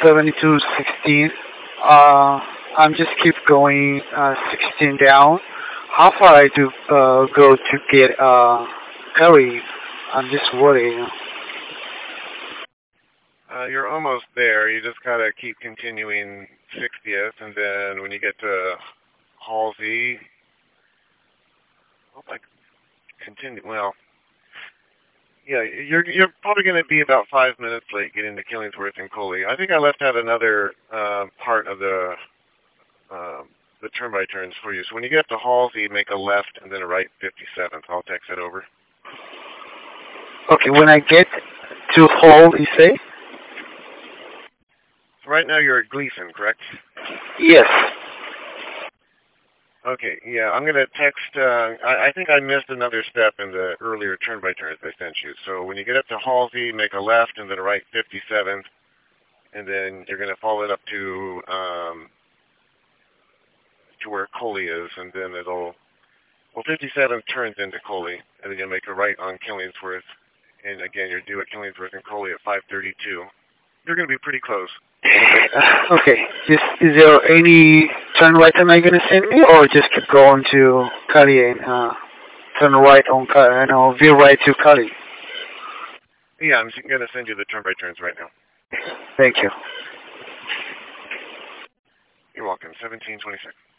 7216. I'm just keep going 16 down. How far I do go to get Curry? I'm just worried. You're almost there. You just gotta keep continuing 60th, and then when you get to Halsey, hope I continue. Well, yeah, you're probably going to be about 5 minutes late getting to Killingsworth and Coley. I think I left out another part of the turn by turns for you. So when you get to Halsey, make a left and then a right 57th. I'll text it over. Okay, when I get to Hall, you say? So right now you're at Gleason, correct? Yes. Okay, yeah, I'm going to text, I think I missed another step in the earlier turn by turns I sent you. So when you get up to Halsey, make a left and then a right 57th, and then you're going to follow it up to where Coley is, and then 57th turns into Coley, and then you'll make a right on Killingsworth, and again, you're due at Killingsworth and Coley at 5:32. You're going to be pretty close. Okay. Is there any turn right am I going to send me, or just keep going to Cali and turn right on Cali, veer right to Cali? Yeah, I'm going to send you the turn by turns right now. Thank you. You're welcome. 1726.